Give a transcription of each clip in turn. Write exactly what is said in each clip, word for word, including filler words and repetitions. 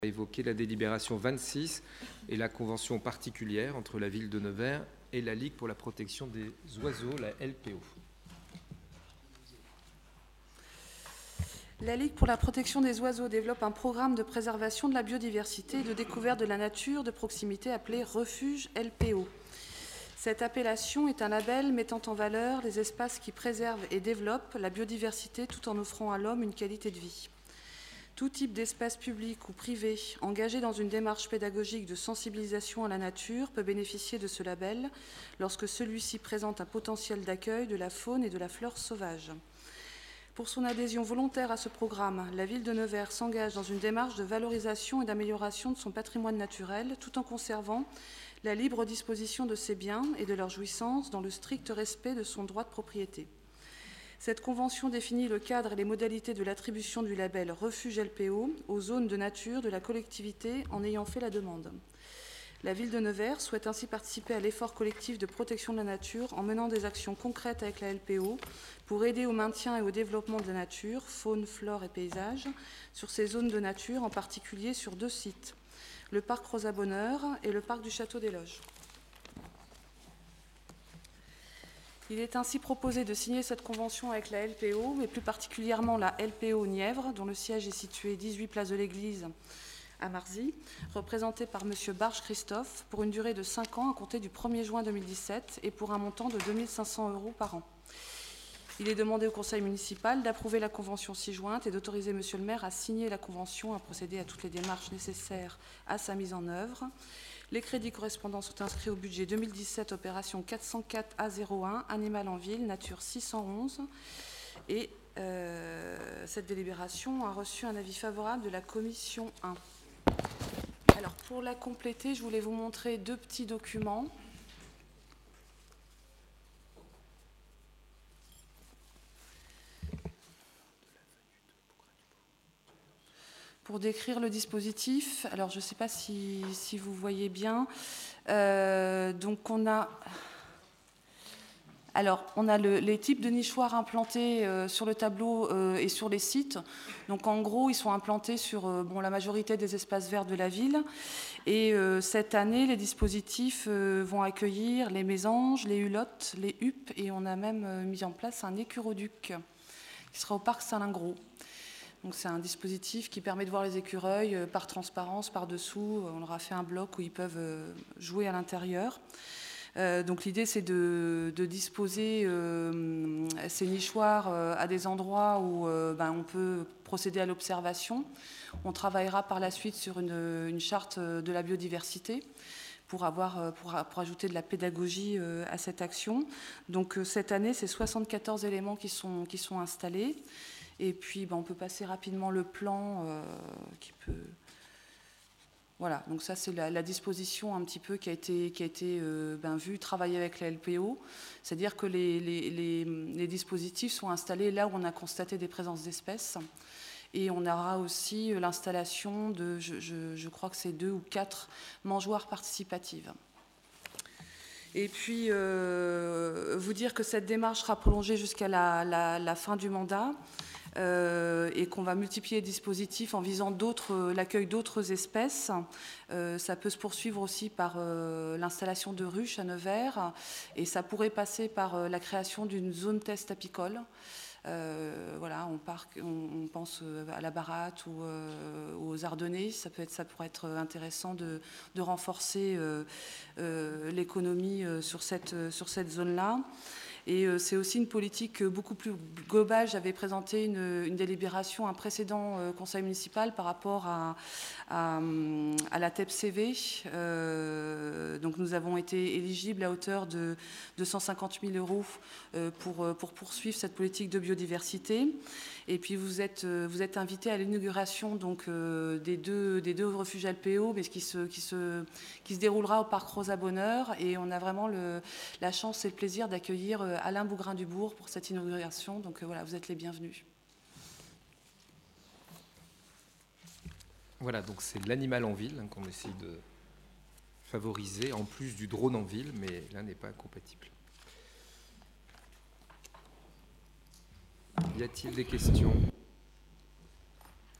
évoquer la délibération vingt-six et la convention particulière entre la ville de Nevers et la Ligue pour la protection des oiseaux, la L P O. La Ligue pour la protection des oiseaux développe un programme de préservation de la biodiversité et de découverte de la nature de proximité appelé Refuge L P O. Cette appellation est un label mettant en valeur les espaces qui préservent et développent la biodiversité tout en offrant à l'homme une qualité de vie. Tout type d'espace public ou privé engagé dans une démarche pédagogique de sensibilisation à la nature peut bénéficier de ce label lorsque celui-ci présente un potentiel d'accueil de la faune et de la flore sauvage. Pour son adhésion volontaire à ce programme, la ville de Nevers s'engage dans une démarche de valorisation et d'amélioration de son patrimoine naturel tout en conservant la libre disposition de ses biens et de leur jouissance dans le strict respect de son droit de propriété. Cette convention définit le cadre et les modalités de l'attribution du label Refuge L P O aux zones de nature de la collectivité en ayant fait la demande. La ville de Nevers souhaite ainsi participer à l'effort collectif de protection de la nature en menant des actions concrètes avec la L P O pour aider au maintien et au développement de la nature, faune, flore et paysages sur ces zones de nature, en particulier sur deux sites, le parc Rosa Bonheur et le parc du Château des Loges. Il est ainsi proposé de signer cette convention avec la L P O, mais plus particulièrement la L P O Nièvre, dont le siège est situé dix-huit place de l'Église à Marzy, représentée par M. Barge Christophe, pour une durée de cinq ans à compter du premier juin deux mille dix-sept et pour un montant de deux mille cinq cents euros par an. Il est demandé au Conseil municipal d'approuver la convention ci-jointe et d'autoriser M. le maire à signer la convention, à procéder à toutes les démarches nécessaires à sa mise en œuvre. Les crédits correspondants sont inscrits au budget deux mille dix-sept, opération quatre cent quatre A zéro un, Animal en ville, nature six cent onze. Et euh, cette délibération a reçu un avis favorable de la commission un. Alors, pour la compléter, je voulais vous montrer deux petits documents. Pour décrire le dispositif, alors je ne sais pas si, si vous voyez bien, euh, donc on a, alors on a le, les types de nichoirs implantés euh, sur le tableau euh, et sur les sites. Donc en gros, ils sont implantés sur euh, bon, la majorité des espaces verts de la ville. Et euh, cette année, les dispositifs euh, vont accueillir les mésanges, les hulottes, les huppes, et on a même euh, mis en place un écuroduc qui sera au parc Saint-Lingros. Donc c'est un dispositif qui permet de voir les écureuils euh, par transparence, par dessous. On leur a fait un bloc où ils peuvent euh, jouer à l'intérieur. Euh, donc l'idée, c'est de, de disposer euh, ces nichoirs euh, à des endroits où euh, ben, on peut procéder à l'observation. On travaillera par la suite sur une, une charte de la biodiversité pour, avoir, pour, pour ajouter de la pédagogie euh, à cette action. Donc euh, cette année, c'est soixante-quatorze éléments qui sont, qui sont installés. Et puis, ben, on peut passer rapidement le plan euh, qui peut... Voilà, donc ça, c'est la, la disposition un petit peu qui a été, qui a été euh, ben, vue, travaillée avec la L P O. C'est-à-dire que les, les, les, les dispositifs sont installés là où on a constaté des présences d'espèces. Et on aura aussi l'installation de, je, je, je crois que c'est deux ou quatre mangeoires participatives. Et puis, euh, vous dire que cette démarche sera prolongée jusqu'à la, la, la fin du mandat. Euh, et qu'on va multiplier les dispositifs en visant d'autres, l'accueil d'autres espèces. Euh, ça peut se poursuivre aussi par euh, l'installation de ruches à Nevers, et ça pourrait passer par euh, la création d'une zone test apicole. Euh, voilà, on, part, on, on pense à la Baratte ou euh, aux Ardennais. Ça, peut être, ça pourrait être intéressant de, de renforcer euh, euh, l'économie euh, sur cette, sur cette zone-là. Et euh, c'est aussi une politique beaucoup plus globale. J'avais présenté une, une délibération, un précédent euh, conseil municipal par rapport à, à, à la T E P C V. Euh, donc nous avons été éligibles à hauteur de deux cent cinquante mille euros euh, pour, pour poursuivre cette politique de biodiversité. Et puis vous êtes, vous êtes invités à l'inauguration donc, euh, des, deux, des deux refuges L P O, mais qui se, qui, se, qui se déroulera au parc Rosa Bonheur. Et on a vraiment le, la chance et le plaisir d'accueillir euh, Alain Bougrain-Dubourg pour cette inauguration. Donc euh, voilà, vous êtes les bienvenus. Voilà, donc c'est l'animal en ville hein, qu'on essaye de favoriser, en plus du drone en ville, mais l'un n'est pas incompatible. Y a-t-il des questions ?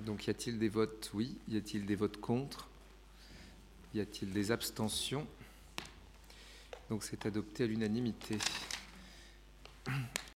Donc, y a-t-il des votes oui? Y a-t-il des votes contre? Y a-t-il des abstentions? Donc, c'est adopté à l'unanimité.